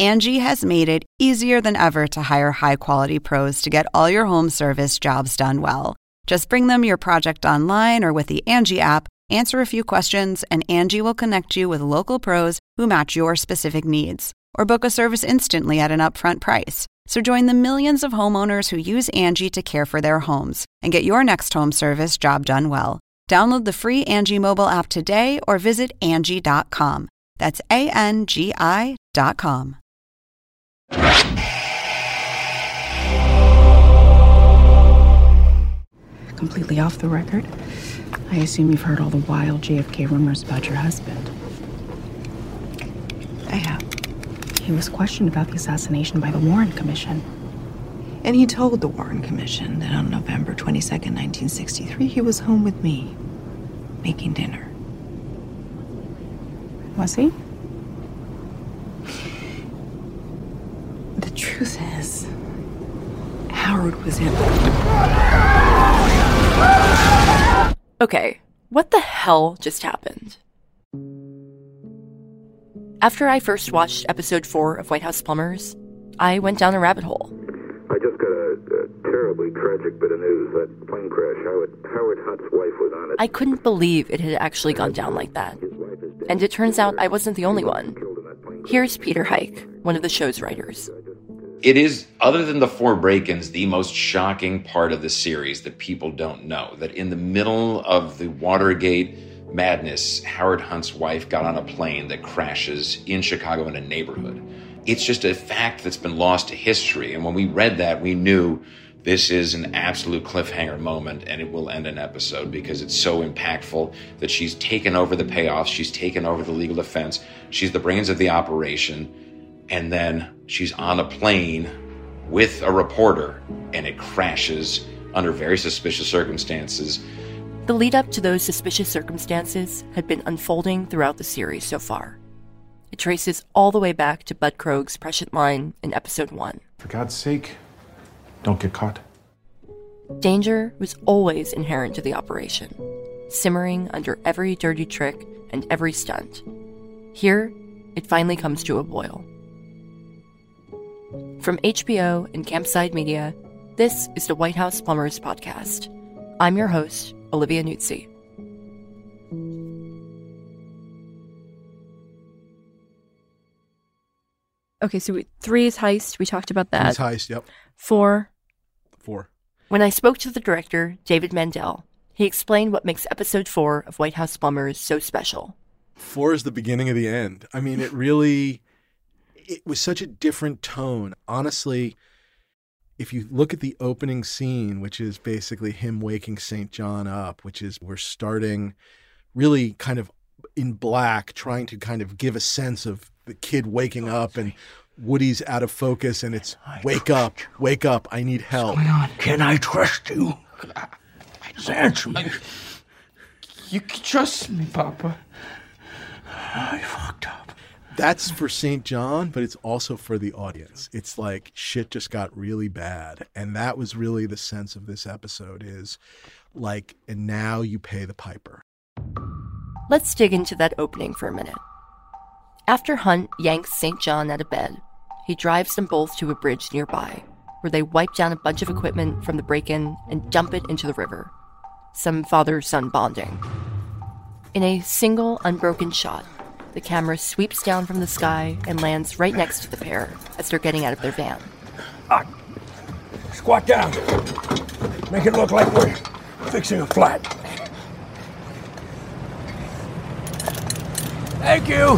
Angie has made it easier than ever to hire high-quality pros to get all your home service jobs done well. Just bring them your project online or with the Angie app, answer a few questions, and Angie will connect you with local pros who match your specific needs. Or book a service instantly at an upfront price. So join the millions of homeowners who use Angie to care for their homes and get your next home service job done well. Download the free Angie mobile app today or visit Angie.com. That's ANGI.com. Completely off the record, I assume you've heard all the wild JFK rumors about your husband. I have. He was questioned about the assassination by the Warren Commission. And he told the Warren Commission that on November 22nd, 1963, he was home with me, making dinner. Was he? The truth is, Howard was in. Okay, what the hell just happened? After I first watched episode 4 of White House Plumbers, I went down a rabbit hole. I just got a terribly tragic bit of news. That plane crash, Howard Hunt's wife was on it. I couldn't believe it had actually gone down like that. And it turns out I wasn't the only one. Here's Peter Hike, one of the show's writers. It is, other than the 4 break-ins, the most shocking part of the series that people don't know. That in the middle of the Watergate madness, Howard Hunt's wife got on a plane that crashes in Chicago in a neighborhood. It's just a fact that's been lost to history. And when we read that, we knew this is an absolute cliffhanger moment and it will end an episode because it's so impactful that she's taken over the payoffs, she's taken over the legal defense, she's the brains of the operation, and then she's on a plane with a reporter and it crashes under very suspicious circumstances. The lead up to those suspicious circumstances had been unfolding throughout the series so far. It traces all the way back to Bud Krog's prescient line in episode 1. For God's sake, don't get caught. Danger was always inherent to the operation, simmering under every dirty trick and every stunt. Here, it finally comes to a boil. From HBO and Campside Media, this is the White House Plumbers podcast. I'm your host, Olivia Nuzzi. Okay, so 3 is Heist. We talked about that. 3 is Heist, yep. 4. When I spoke to the director, David Mandel, he explained what makes episode 4 of White House Plumbers so special. 4 is the beginning of the end. I mean, it was such a different tone. Honestly, if you look at the opening scene, which is basically him waking St. John up, which is we're starting really kind of in black, trying to kind of give a sense of the kid waking up and Woody's out of focus and it's wake up, I need help. What's going on? Can I trust you? Answer me. You can trust me, Papa. I fucked up. That's for St. John, but it's also for the audience. It's like shit just got really bad. And that was really the sense of this episode is like, and now you pay the piper. Let's dig into that opening for a minute. After Hunt yanks St. John out of bed, he drives them both to a bridge nearby, where they wipe down a bunch of equipment from the break-in and dump it into the river. Some father-son bonding. In a single, unbroken shot, the camera sweeps down from the sky and lands right next to the pair as they're getting out of their van. Squat down. Make it look like we're fixing a flat. Thank you.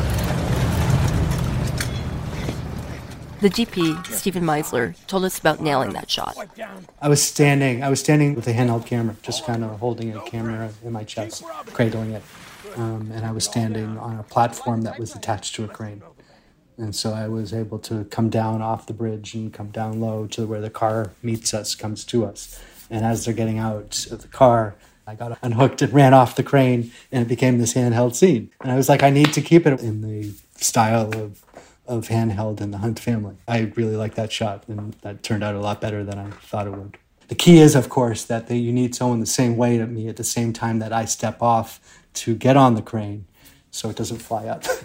The DP, Stephen Meisler, told us about nailing that shot. I was standing with a handheld camera, just kind of holding a camera in my chest, cradling it. And I was standing on a platform that was attached to a crane. And so I was able to come down off the bridge and come down low to where the car meets us, comes to us. And as they're getting out of the car, I got unhooked and ran off the crane, and it became this handheld scene. And I was like, I need to keep it in the style of handheld in the Hunt family. I really like that shot, and that turned out a lot better than I thought it would. The key is, of course, that you need someone the same weight at me at the same time that I step off to get on the crane so it doesn't fly up.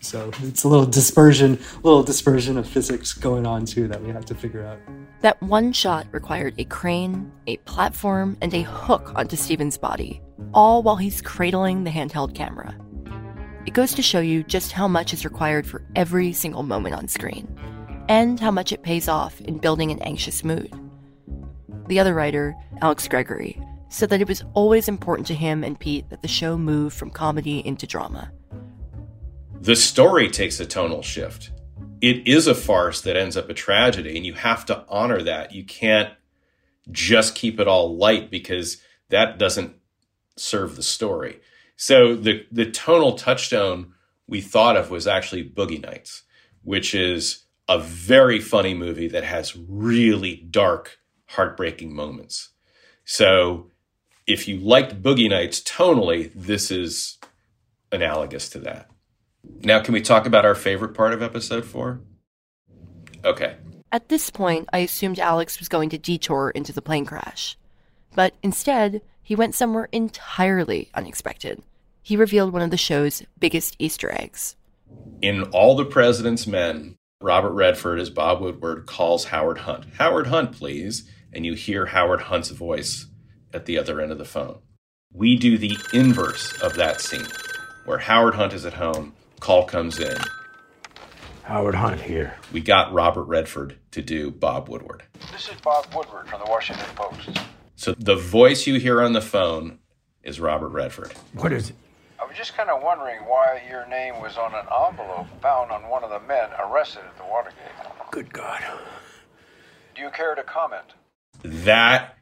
So it's a little dispersion of physics going on too that we have to figure out. That one shot required a crane, a platform, and a hook onto Steven's body, all while he's cradling the handheld camera. It goes to show you just how much is required for every single moment on screen, and how much it pays off in building an anxious mood. The other writer, Alex Gregory, said that it was always important to him and Pete that the show move from comedy into drama. The story takes a tonal shift. It is a farce that ends up a tragedy, and you have to honor that. You can't just keep it all light because that doesn't serve the story. So the tonal touchstone we thought of was actually Boogie Nights, which is a very funny movie that has really dark, heartbreaking moments. So if you liked Boogie Nights tonally, this is analogous to that. Now, can we talk about our favorite part of episode 4? Okay. At this point, I assumed Alex was going to detour into the plane crash. But instead, he went somewhere entirely unexpected. He revealed one of the show's biggest Easter eggs. In All the President's Men, Robert Redford, as Bob Woodward, calls Howard Hunt. Howard Hunt, please. And you hear Howard Hunt's voice at the other end of the phone. We do the inverse of that scene, where Howard Hunt is at home, call comes in. Howard Hunt here. We got Robert Redford to do Bob Woodward. This is Bob Woodward from the Washington Post. So the voice you hear on the phone is Robert Redford. What is it? I was just kind of wondering why your name was on an envelope found on one of the men arrested at the Watergate. Good God. Do you care to comment? That,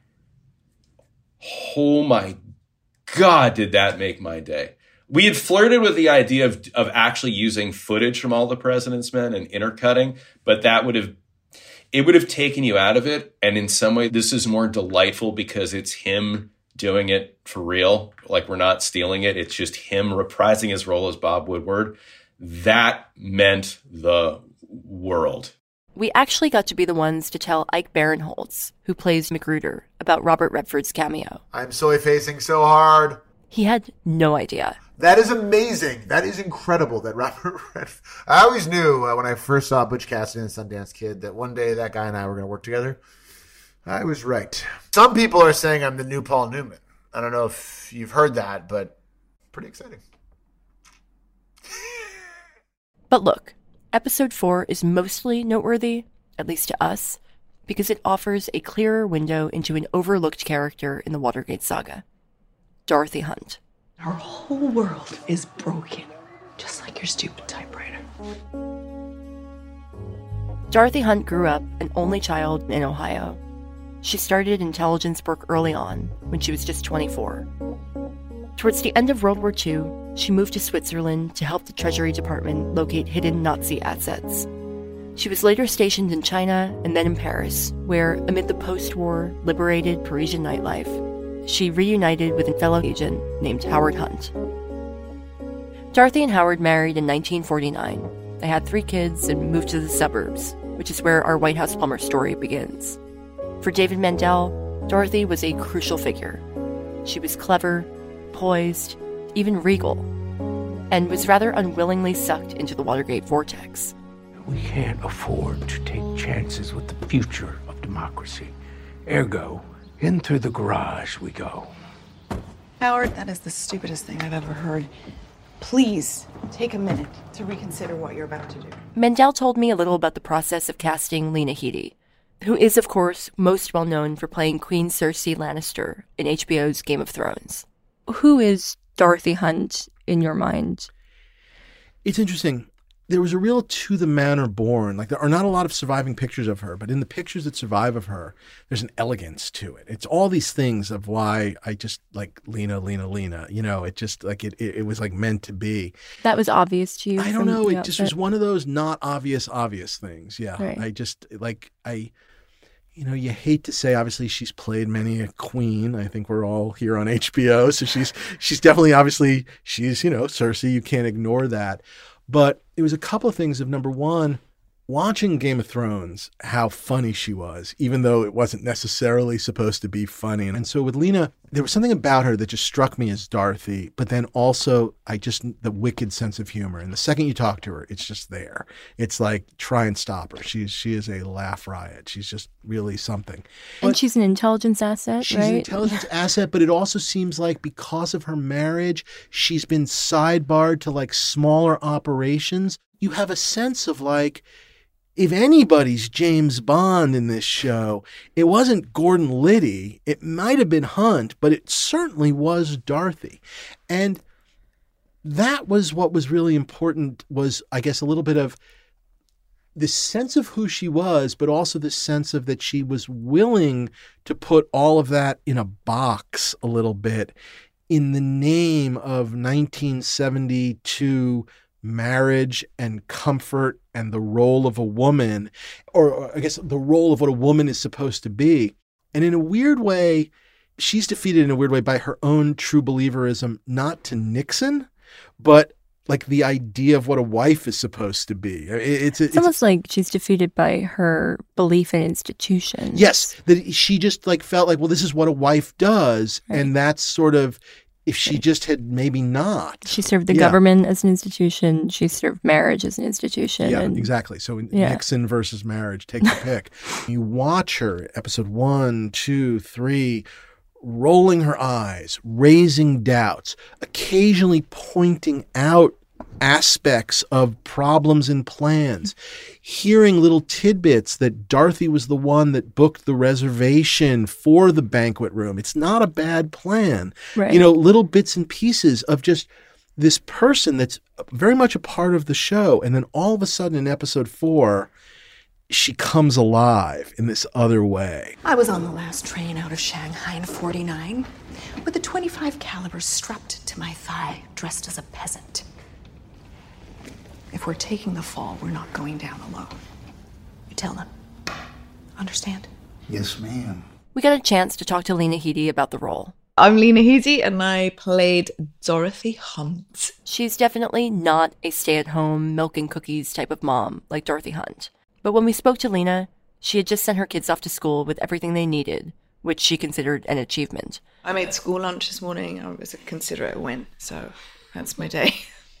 oh my God, did that make my day. We had flirted with the idea of actually using footage from All the President's Men and intercutting, but it would have taken you out of it. And in some way, this is more delightful because it's him doing it for real. Like, we're not stealing it. It's just him reprising his role as Bob Woodward. That meant the world. We actually got to be the ones to tell Ike Barinholtz, who plays Magruder, about Robert Redford's cameo. I'm soy-facing so hard. He had no idea. That is amazing. That is incredible that Robert Redford... I always knew when I first saw Butch Cassidy and Sundance Kid that one day that guy and I were going to work together. I was right. Some people are saying I'm the new Paul Newman. I don't know if you've heard that, but pretty exciting. But look, episode 4 is mostly noteworthy, at least to us, because it offers a clearer window into an overlooked character in the Watergate saga. Dorothy Hunt. Our whole world is broken, just like your stupid typewriter. Dorothy Hunt grew up an only child in Ohio. She started intelligence work early on, when she was just 24. Towards the end of World War II, she moved to Switzerland to help the Treasury Department locate hidden Nazi assets. She was later stationed in China and then in Paris, where, amid the post-war, liberated Parisian nightlife, she reunited with a fellow agent named Howard Hunt. Dorothy and Howard married in 1949. They had 3 kids and moved to the suburbs, which is where our White House plumber story begins. For David Mandel, Dorothy was a crucial figure. She was clever, poised, even regal, and was rather unwillingly sucked into the Watergate vortex. We can't afford to take chances with the future of democracy. Ergo, in through the garage we go. Howard, that is the stupidest thing I've ever heard. Please take a minute to reconsider what you're about to do. Mandel told me a little about the process of casting Lena Headey, who is, of course, most well known for playing Queen Cersei Lannister in HBO's Game of Thrones. Who is Dorothy Hunt in your mind? It's interesting. There was a real to the manner born. Like, there are not a lot of surviving pictures of her, but in the pictures that survive of her, there's an elegance to it. It's all these things of why I just like Lena. You know, it just like it was like meant to be. That was obvious to you? I don't know. It just was one of those not obvious things. Yeah. Right. I just you know, you hate to say, obviously, she's played many a queen. I think we're all here on HBO. So she's definitely, obviously, she's, you know, Cersei. You can't ignore that. But it was a couple of things of, number one, watching Game of Thrones, how funny she was, even though it wasn't necessarily supposed to be funny. And so with Lena, there was something about her that just struck me as Dorothy, but then also the wicked sense of humor. And the second you talk to her, it's just there. It's like, try and stop her. She is a laugh riot. She's just really something. And she's an intelligence asset, right? She's an intelligence asset, but it also seems like because of her marriage, she's been sidebarred to like smaller operations. You have a sense of like, if anybody's James Bond in this show, it wasn't Gordon Liddy. It might have been Hunt, but it certainly was Dorothy. And that was what was really important, was, I guess, a little bit of this sense of who she was, but also this sense of that she was willing to put all of that in a box a little bit in the name of 1972 marriage and comfort and the role of a woman, or I guess the role of what a woman is supposed to be. And in a weird way, she's defeated in a weird way by her own true believerism, not to Nixon, but like the idea of what a wife is supposed to be. It's almost like she's defeated by her belief in institutions. Yes, that she just like felt like, well, this is what a wife does. Right. And that's sort of, if she just had maybe not. She served the government as an institution. She served marriage as an institution. Yeah, exactly. So Nixon versus marriage, take the pick. You watch her, episode 1, 2, 3, rolling her eyes, raising doubts, occasionally pointing out aspects of problems and plans, hearing little tidbits that Dorothy was the one that booked the reservation for the banquet room. It's not a bad plan. Right. Little bits and pieces of just this person that's very much a part of the show. And then all of a sudden in episode 4, she comes alive in this other way. I was on the last train out of Shanghai in 49 with a .25 caliber strapped to my thigh, dressed as a peasant. If we're taking the fall, we're not going down alone. You tell them. Understand? Yes, ma'am. We got a chance to talk to Lena Headey about the role. I'm Lena Headey, and I played Dorothy Hunt. She's definitely not a stay-at-home, milk and cookies type of mom like Dorothy Hunt. But when we spoke to Lena, she had just sent her kids off to school with everything they needed, which she considered an achievement. I made school lunch this morning. I was consider it a win, so that's my day.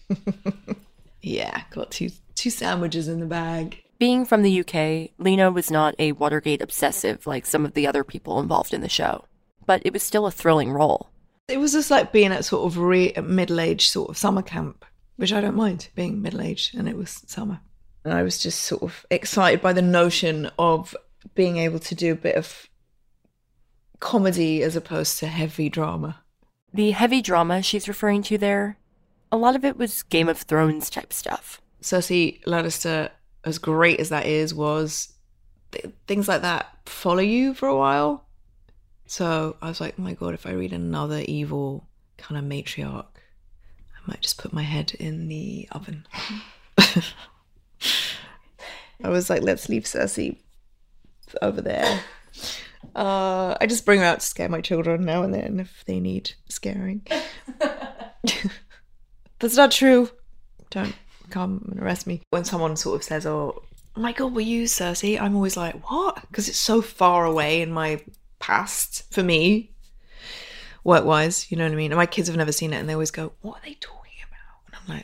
Yeah, got two sandwiches in the bag. Being from the UK, Lena was not a Watergate obsessive like some of the other people involved in the show. But it was still a thrilling role. It was just like being at sort of middle-aged sort of summer camp, which I don't mind, being middle-aged, and it was summer. And I was just sort of excited by the notion of being able to do a bit of comedy as opposed to heavy drama. The heavy drama she's referring to there, a lot of it was Game of Thrones type stuff. Cersei Lannister, as great as that is, was things like that follow you for a while. So I was like, oh my God, if I read another evil kind of matriarch, I might just put my head in the oven. I was like, let's leave Cersei over there. I just bring her out to scare my children now and then if they need scaring. That's not true. Don't come and arrest me. When someone sort of says, oh my God, were you Cersei? I'm always like, what? Because it's so far away in my past for me, work-wise, you know what I mean? And my kids have never seen it and they always go, what are they talking about? And I'm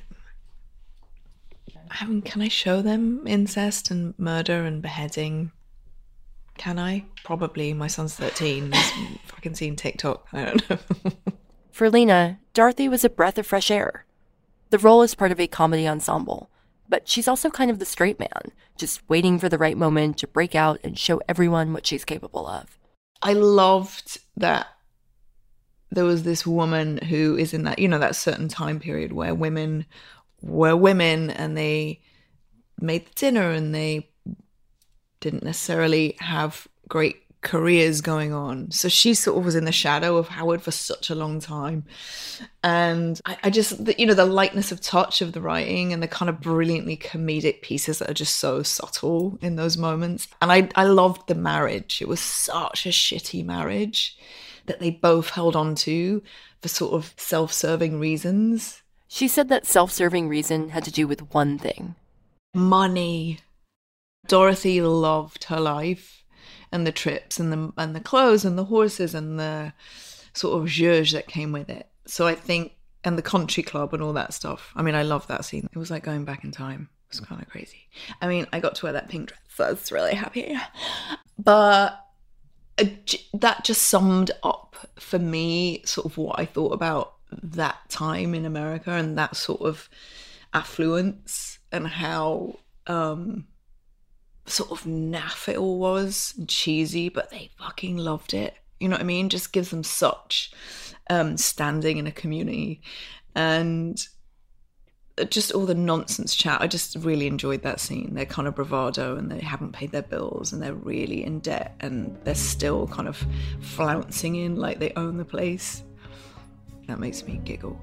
like, can I show them incest and murder and beheading? Can I? Probably. My son's 13. He's fucking seen TikTok. I don't know. For Lena, Dorothy was a breath of fresh air. The role is part of a comedy ensemble, but she's also kind of the straight man, just waiting for the right moment to break out and show everyone what she's capable of. I loved that there was this woman who is in that, that certain time period where women were women and they made the dinner and they didn't necessarily have great careers going on. So she sort of was in the shadow of Howard for such a long time. And I just, the lightness of touch of the writing and the kind of brilliantly comedic pieces that are just so subtle in those moments. And I loved the marriage. It was such a shitty marriage that they both held on to for sort of self-serving reasons. She said that self-serving reason had to do with one thing. Money. Dorothy loved her life and the trips and the clothes and the horses and the sort of zhuzh that came with it. So I think, and the country club and all that stuff. I mean, I love that scene. It was like going back in time. It was kind of crazy. I mean, I got to wear that pink dress, so I was really happy. But that just summed up for me sort of what I thought about that time in America and that sort of affluence and how sort of naff it all was and cheesy, but they fucking loved it. You know what I mean? Just gives them such standing in a community, and just all the nonsense chat. I just really enjoyed that scene. Their kind of bravado, and they haven't paid their bills, and they're really in debt, and they're still kind of flouncing in like they own the place. That makes me giggle.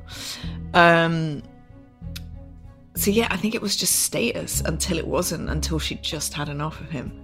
So yeah, I think it was just status until it wasn't, until she just had enough of him.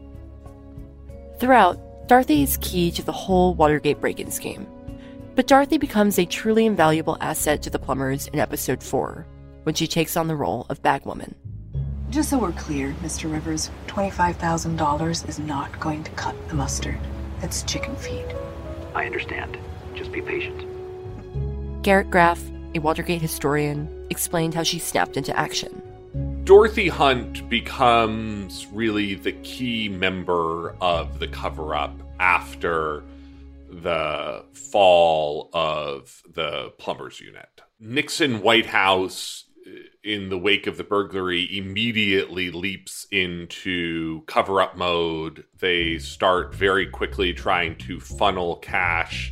Throughout, Dorothy is key to the whole Watergate break-in scheme. But Dorothy becomes a truly invaluable asset to the Plumbers in episode 4, when she takes on the role of bagwoman. Just so we're clear, Mr. Rivers, $25,000 is not going to cut the mustard. It's chicken feed. I understand. Just be patient. Garrett Graff, a Watergate historian, explained how she snapped into action. Dorothy Hunt becomes really the key member of the cover-up after the fall of the Plumbers unit. Nixon White House, in the wake of the burglary, immediately leaps into cover-up mode. They start very quickly trying to funnel cash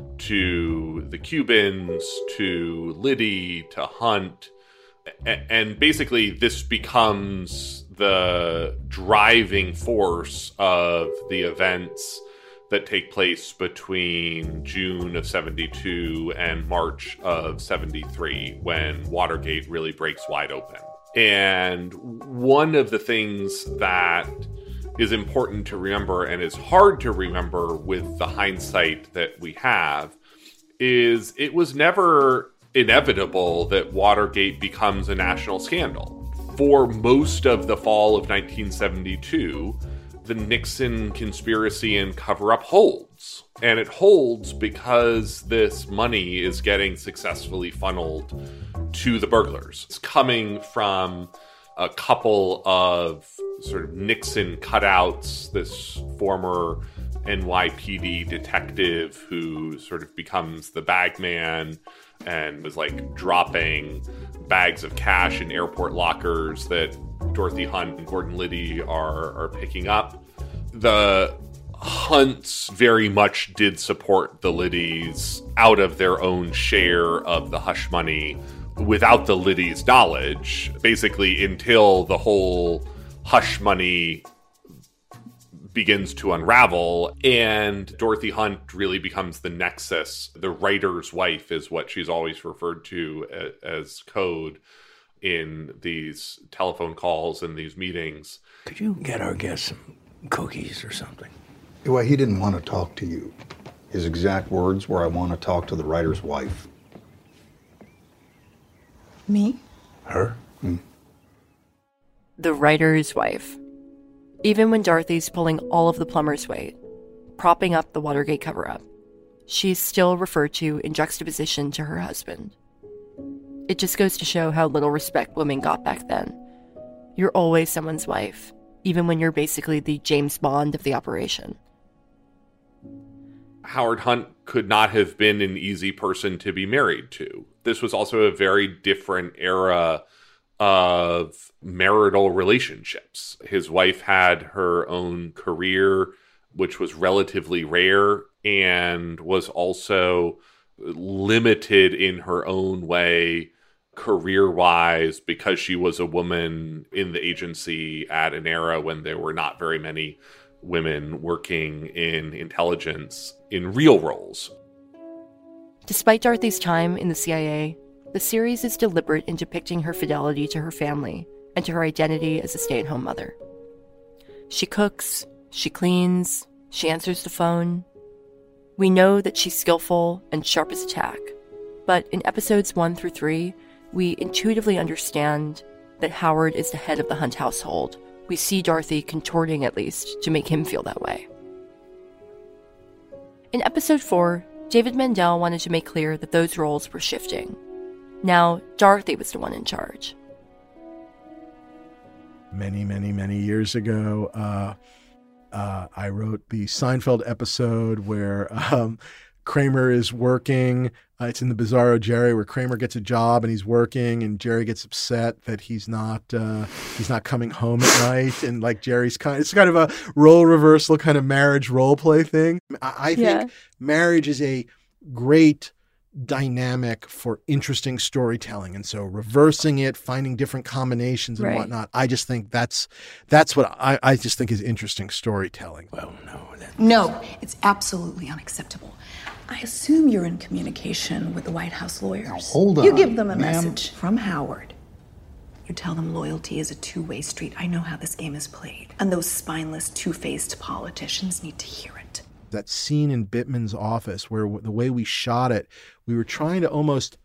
to the Cubans, to Liddy, to Hunt. And basically this becomes the driving force of the events that take place between June of 72 and March of 73, when Watergate really breaks wide open. And one of the things that is important to remember, and is hard to remember with the hindsight that we have, is it was never inevitable that Watergate becomes a national scandal. For most of the fall of 1972, the Nixon conspiracy and cover-up holds. And it holds because this money is getting successfully funneled to the burglars. It's coming from a couple of sort of Nixon cutouts, this former NYPD detective who sort of becomes the bagman and was like dropping bags of cash in airport lockers that Dorothy Hunt and Gordon Liddy are picking up. The Hunts very much did support the Liddys out of their own share of the hush money without the Liddys' knowledge, basically until the whole hush money begins to unravel, and Dorothy Hunt really becomes the nexus. The writer's wife is what she's always referred to as code in these telephone calls and these meetings. Could you get our guest some cookies or something? Well, he didn't want to talk to you. His exact words were, "I want to talk to the writer's wife." Me? Her? The writer's wife. Even when Dorothy's pulling all of the Plumbers' weight, propping up the Watergate cover-up, she's still referred to in juxtaposition to her husband. It just goes to show how little respect women got back then. You're always someone's wife, even when you're basically the James Bond of the operation. Howard Hunt could not have been an easy person to be married to. This was also a very different era of marital relationships. His wife had her own career, which was relatively rare, and was also limited in her own way career-wise because she was a woman in the agency at an era when there were not very many women working in intelligence in real roles. Despite Dorothy's time in the CIA, the series is deliberate in depicting her fidelity to her family and to her identity as a stay-at-home mother. She cooks, she cleans, she answers the phone. We know that she's skillful and sharp as a tack, but in episodes 1 through 3, we intuitively understand that Howard is the head of the Hunt household, We see Dorothy contorting, at least, to make him feel that way. In episode 4, David Mandel wanted to make clear that those roles were shifting. Now, Dorothy was the one in charge. Many, many, many years ago, I wrote the Seinfeld episode where Kramer is working. It's in the Bizarro Jerry, where Kramer gets a job and he's working, and Jerry gets upset that he's not coming home at night, and like it's kind of a role reversal, kind of marriage role play thing. I think marriage is a great dynamic for interesting storytelling, and so reversing it, finding different combinations and whatnot. I just think that's what I just think is interesting storytelling. Well, No, it's absolutely unacceptable. I assume you're in communication with the White House lawyers. Now, hold on, you give them a ma'am. message from Howard. You tell them loyalty is a two-way street. I know how this game is played, and those spineless, two-faced politicians need to hear it. That scene in Bittman's office where the way we shot it, we were trying to almost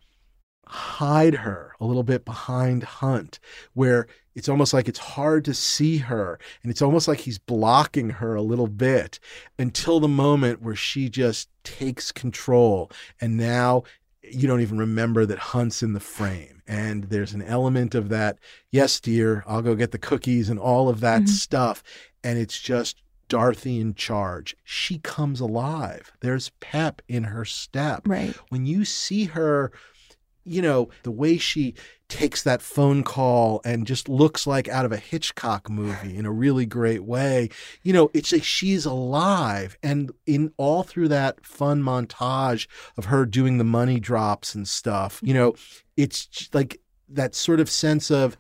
hide her a little bit behind Hunt, where it's almost like it's hard to see her, and it's almost like he's blocking her a little bit until the moment where she just takes control. And now you don't even remember that Hunt's in the frame. And there's an element of that, yes, dear, I'll go get the cookies and all of that stuff. And it's just Dorothy in charge. She comes alive. There's pep in her step. Right. When you see her, you know, the way she takes that phone call and just looks like out of a Hitchcock movie in a really great way, you know, it's like she's alive. And in all through that fun montage of her doing the money drops and stuff, you know, it's like that sort of sense of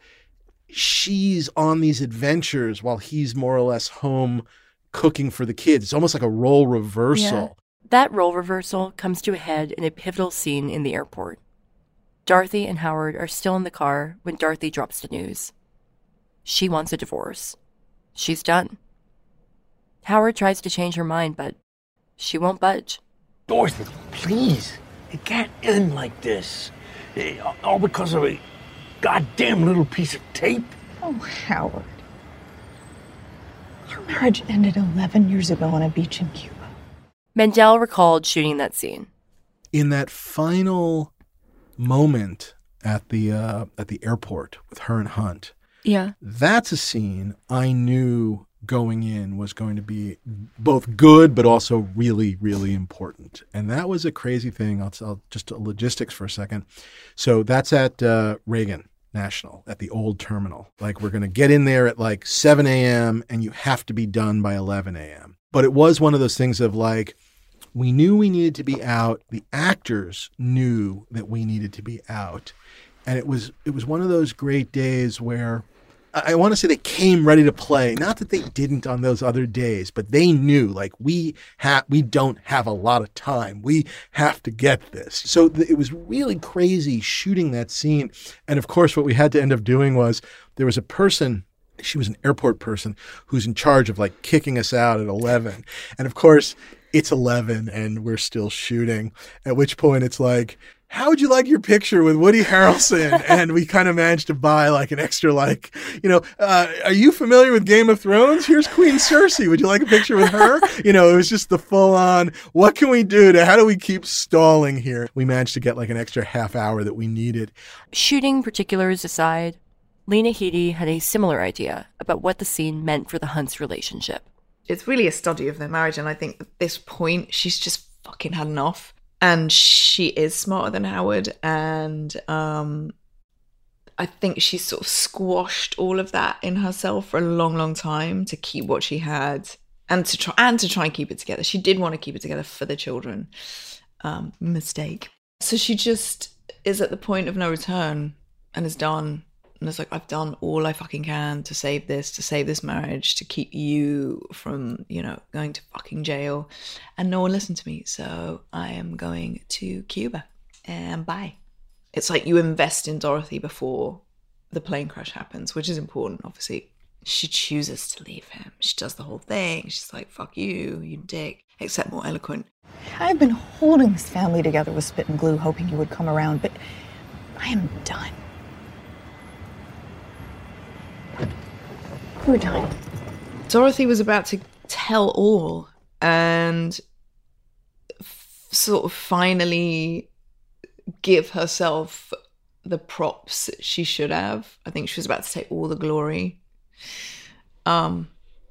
she's on these adventures while he's more or less home cooking for the kids. It's almost like a role reversal. Yeah. That role reversal comes to a head in a pivotal scene in the airport. Dorothy and Howard are still in the car when Dorothy drops the news. She wants a divorce. She's done. Howard tries to change her mind, but she won't budge. Dorothy, please. It can't end like this. All because of a goddamn little piece of tape. Oh, Howard. Your marriage ended 11 years ago on a beach in Cuba. Mandel recalled shooting that scene. In that final moment at the airport with her and Hunt. Yeah. That's a scene I knew going in was going to be both good but also really, really important. And that was a crazy thing. I'll just logistics for a second. So that's at Reagan National at the old terminal. Like, we're going to get in there at like 7 a.m. and you have to be done by 11 a.m. But it was one of those things of like, we knew we needed to be out. The actors knew that we needed to be out. And it was one of those great days where I want to say they came ready to play. Not that they didn't on those other days, but they knew, like, we don't have a lot of time. We have to get this. So it was really crazy shooting that scene. And of course, what we had to end up doing was there was a person, she was an airport person, who's in charge of like kicking us out at 11. And of course, it's 11 and we're still shooting, at which point it's like, how would you like your picture with Woody Harrelson? And we kind of managed to buy like an extra, like, you know, are you familiar with Game of Thrones? Here's Queen Cersei. Would you like a picture with her? You know, it was just the full on, what can we do how do we keep stalling here? We managed to get like an extra half hour that we needed. Shooting particulars aside, Lena Headey had a similar idea about what the scene meant for the Hunts' relationship. It's really a study of their marriage, and I think at this point, she's just fucking had enough. And she is smarter than Howard, and I think she sort of squashed all of that in herself for a long, long time to keep what she had and to try and keep it together. She did want to keep it together for the children. Mistake. So she just is at the point of no return and is done. And it's like, I've done all I fucking can to save this marriage, to keep you from, you know, going to fucking jail. And no one listened to me. So I am going to Cuba and bye. It's like you invest in Dorothy before the plane crash happens, which is important, obviously. She chooses to leave him. She does the whole thing. She's like, fuck you dick. Except more eloquent. I've been holding this family together with spit and glue, hoping you would come around, but I am done. we're done. Dorothy was about to tell all and sort of finally give herself the props she should have. I think she was about to take all the glory. And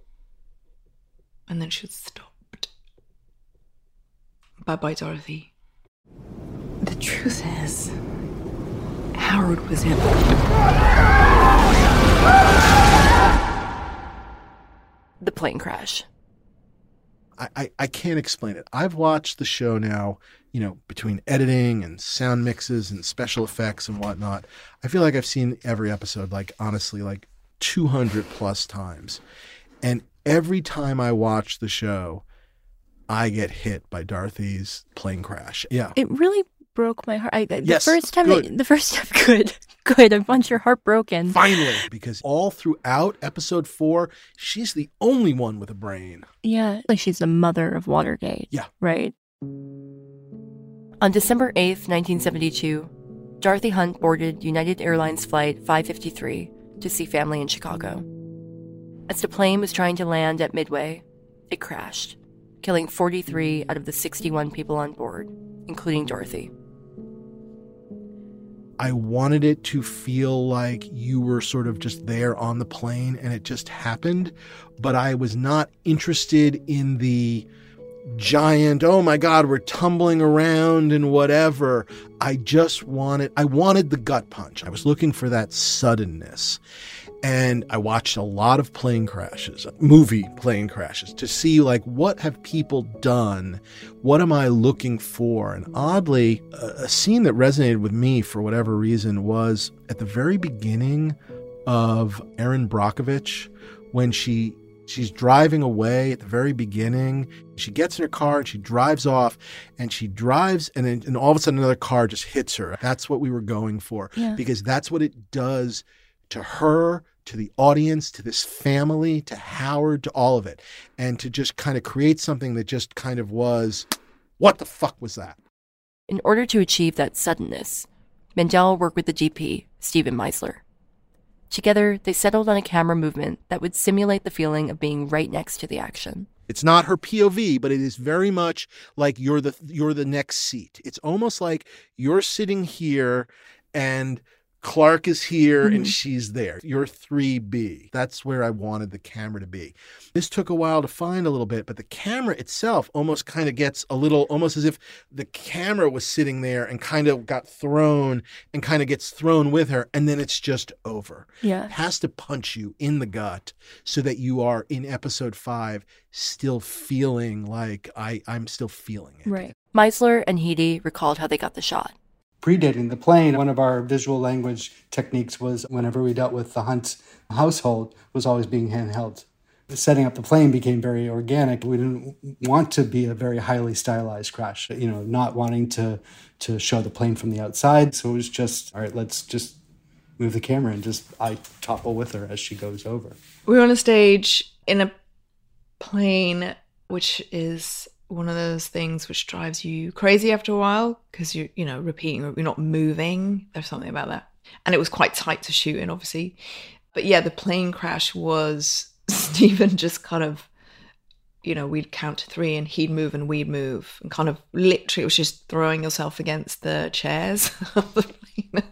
then she was stopped. Bye-bye, Dorothy. The truth is, Howard was in. The plane crash. I can't explain it. I've watched the show now, between editing and sound mixes and special effects and whatnot. I feel like I've seen every episode, honestly, 200 plus times. And every time I watch the show, I get hit by Dorothy's plane crash. Yeah. It really broke my heart. Yes, The first time, good. I want your heart broken. Finally, because all throughout episode 4, she's the only one with a brain. Yeah, she's the mother of Watergate. Yeah. Right. On December 8th, 1972, Dorothy Hunt boarded United Airlines Flight 553 to see family in Chicago. As the plane was trying to land at Midway, it crashed, killing 43 out of the 61 people on board, including Dorothy. I wanted it to feel like you were sort of just there on the plane and it just happened, but I was not interested in the giant, oh my God, we're tumbling around and whatever. I wanted the gut punch. I was looking for that suddenness. And I watched a lot of plane crashes, movie plane crashes, to see what have people done? What am I looking for? And oddly, a scene that resonated with me for whatever reason was at the very beginning of Erin Brockovich, when she's driving away at the very beginning. She gets in her car and she drives off, and she drives, and all of a sudden another car just hits her. That's what we were going for, because that's what it does to her, to the audience, to this family, to Howard, to all of it. And to just kind of create something that just kind of was, what the fuck was that? In order to achieve that suddenness, Mandel worked with the DP, Steven Meisler. Together, they settled on a camera movement that would simulate the feeling of being right next to the action. It's not her POV, but it is very much like you're the next seat. It's almost like you're sitting here and Clark is here and she's there. You're 3B. That's where I wanted the camera to be. This took a while to find a little bit, but the camera itself almost kind of gets a little, almost as if the camera was sitting there and kind of got thrown and kind of gets thrown with her, and then it's just over. Yeah. It has to punch you in the gut so that you are in episode 5 still feeling like I'm still feeling it. Right. Meisler and Heedy recalled how they got the shot. Predating the plane, one of our visual language techniques was whenever we dealt with the Hunt household was always being handheld. Setting up the plane became very organic. We didn't want to be a very highly stylized crash, not wanting to show the plane from the outside. So it was just, all right, let's just move the camera and just I topple with her as she goes over. We were on a stage in a plane, which is one of those things which drives you crazy after a while because you're repeating, you're not moving. There's something about that. And it was quite tight to shoot in, obviously. But yeah, the plane crash was Steven just kind of, we'd count to 3 and he'd move and we'd move. And kind of literally it was just throwing yourself against the chairs of the plane.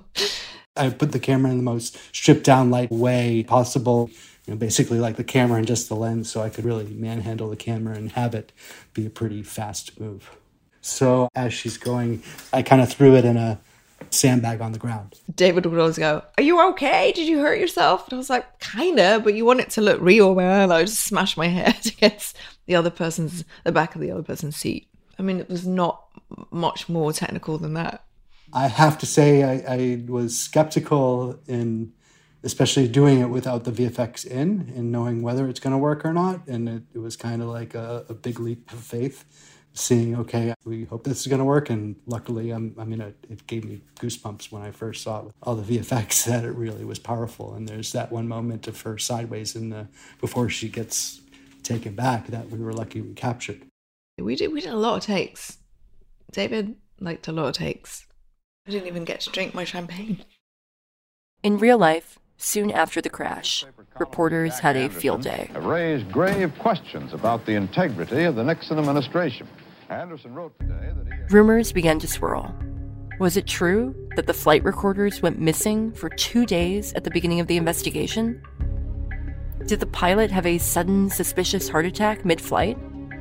I put the camera in the most stripped down light way possible. Basically like the camera and just the lens, so I could really manhandle the camera and have it be a pretty fast move. So as she's going, I kind of threw it in a sandbag on the ground. David would always go, "Are you okay? Did you hurt yourself?" And I was like, "Kinda, but you want it to look real, man." I just smashed my head against the back of the other person's seat. I mean, it was not much more technical than that. I have to say I was skeptical in especially doing it without the VFX in and knowing whether it's going to work or not. And it was kind of like a big leap of faith, seeing, okay, we hope this is going to work. And luckily, it gave me goosebumps when I first saw it with all the VFX that it really was powerful. And there's that one moment of her sideways before she gets taken back that we were lucky we captured. We did a lot of takes. David liked a lot of takes. I didn't even get to drink my champagne. In real life, Soon after the crash, reporters had a field day. Have raised grave questions about the integrity of the Nixon administration. Anderson wrote today that he... Rumors began to swirl. Was it true that the flight recorders went missing for 2 days at the beginning of the investigation? Did the pilot have a sudden suspicious heart attack mid-flight?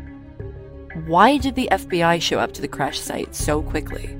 Why did the FBI show up to the crash site so quickly?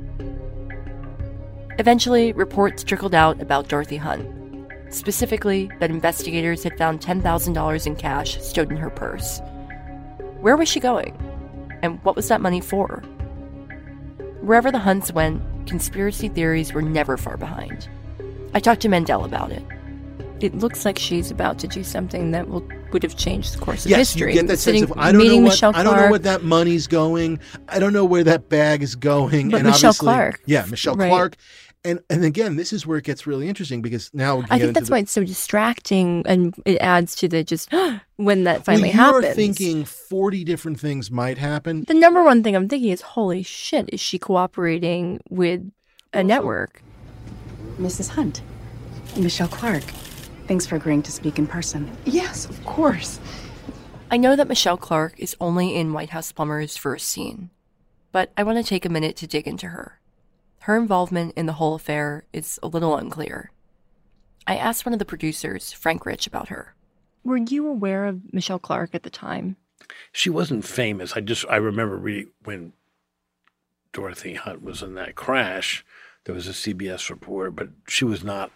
Eventually, reports trickled out about Dorothy Hunt. Specifically, that investigators had found $10,000 in cash stowed in her purse. Where was she going? And what was that money for? Wherever the Hunts went, conspiracy theories were never far behind. I talked to Mendel about it. It looks like she's about to do something that would have changed the course of yes, history. You get that sense of, I don't know what that money's going. I don't know where that bag is going. But and Michelle Clark. Yeah, Michelle Clark. And again, this is where it gets really interesting because now we can I think that's why it's so distracting, and it adds to the just when that finally happens. You're thinking 40 different things might happen. The number one thing I'm thinking is, holy shit, is she cooperating with a network? Mrs. Hunt, Michelle Clark, thanks for agreeing to speak in person. Yes, of course. I know that Michelle Clark is only in White House Plumber's first scene, but I want to take a minute to dig into her. Her involvement in the whole affair is a little unclear. I asked one of the producers, Frank Rich, about her. Were you aware of Michelle Clark at the time? She wasn't famous. I remember reading when Dorothy Hunt was in that crash, there was a CBS reporter, but she was not,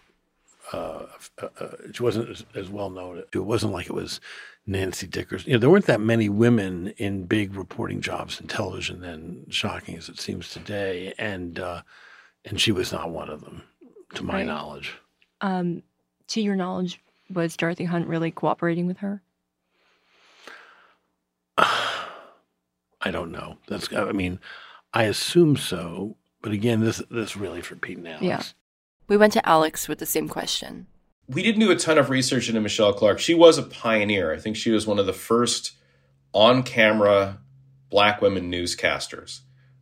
she wasn't as well known. It wasn't like it was Nancy Dickerson. There weren't that many women in big reporting jobs in television then, shocking as it seems today, and she was not one of them, to my knowledge. To your knowledge, was Dorothy Hunt really cooperating with her? I don't know. I assume so, but again, this really for Pete and Alex. Yeah. We went to Alex with the same question. We didn't do a ton of research into Michelle Clark. She was a pioneer. I think she was one of the first on-camera Black women newscasters.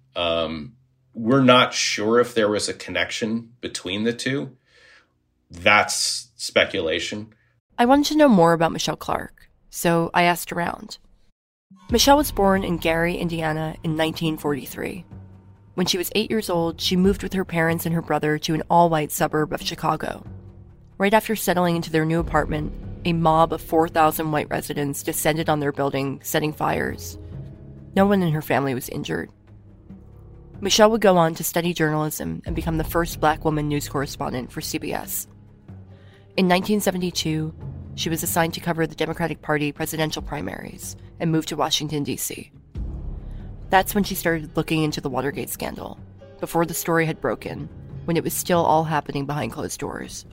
We're not sure if there was a connection between the two. That's speculation. I wanted to know more about Michelle Clark, so I asked around. Michelle was born in Gary, Indiana in 1943. When she was 8 years old, she moved with her parents and her brother to an all-white suburb of Chicago. Right after settling into their new apartment, a mob of 4,000 white residents descended on their building, setting fires. No one in her family was injured. Michelle would go on to study journalism and become the first Black woman news correspondent for CBS. In 1972, she was assigned to cover the Democratic Party presidential primaries and moved to Washington, D.C. That's when she started looking into the Watergate scandal, before the story had broken, when it was still all happening behind closed doors.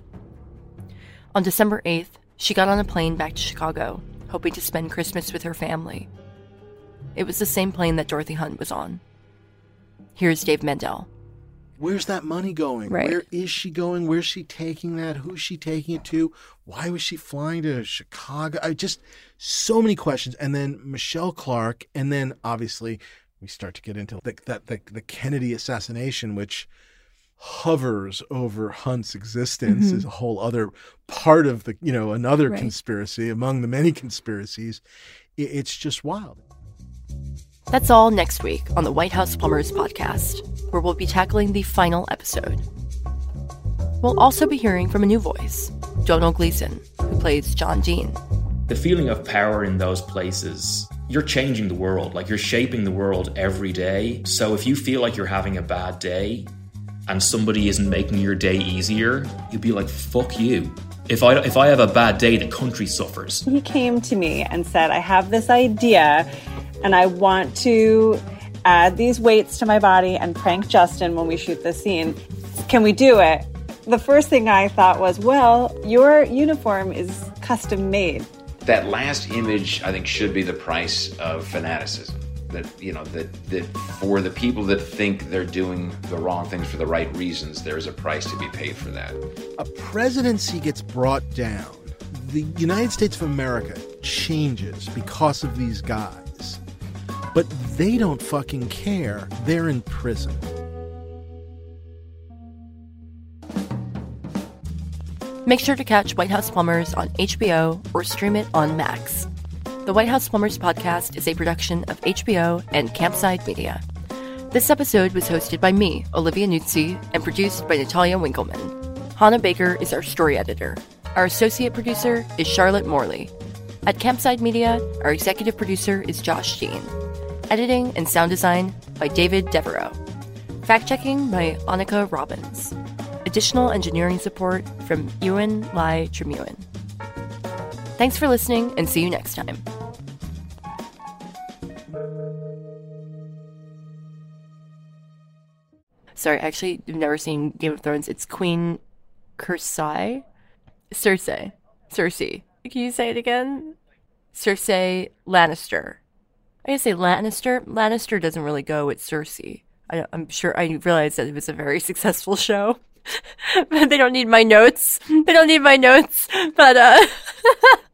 On December 8th, she got on a plane back to Chicago, hoping to spend Christmas with her family. It was the same plane that Dorothy Hunt was on. Here's Dave Mendel. Where's that money going? Right. Where is she going? Where's she taking that? Who's she taking it to? Why was she flying to Chicago? So many questions. And then Michelle Clark, and then obviously we start to get into the Kennedy assassination, which hovers over Hunt's existence, is a whole other part of the, another conspiracy among the many conspiracies. It's just wild. That's all next week on the White House Plumbers podcast, where we'll be tackling the final episode. We'll also be hearing from a new voice, Domhnall Gleeson, who plays John Dean. The feeling of power in those places, you're changing the world, like you're shaping the world every day. So if you feel like you're having a bad day and somebody isn't making your day easier, you'd be like, fuck you. If I have a bad day, the country suffers. He came to me and said, I have this idea and I want to add these weights to my body and prank Justin when we shoot this scene. Can we do it? The first thing I thought was, well, your uniform is custom made. That last image, I think, should be the price of fanaticism. That for the people that think they're doing the wrong things for the right reasons, there's a price to be paid for that. A presidency gets brought down. The United States of America changes because of these guys. But they don't fucking care. They're in prison. Make sure to catch White House Plumbers on HBO or stream it on Max. The White House Plumbers podcast is a production of HBO and Campside Media. This episode was hosted by me, Olivia Nuzzi, and produced by Natalia Winkleman. Hannah Baker is our story editor. Our associate producer is Charlotte Morley. At Campside Media, our executive producer is Josh Dean. Editing and sound design by David Devereaux. Fact-checking by Annika Robbins. Additional engineering support from Ewan Lai Tremuin. Thanks for listening, and see you next time. Sorry, actually, I've never seen Game of Thrones. It's Queen Cersei. Cersei. Can you say it again? Cersei Lannister. I gotta say Lannister. Lannister doesn't really go with Cersei. I'm sure I realized that it was a very successful show. But they don't need my notes. But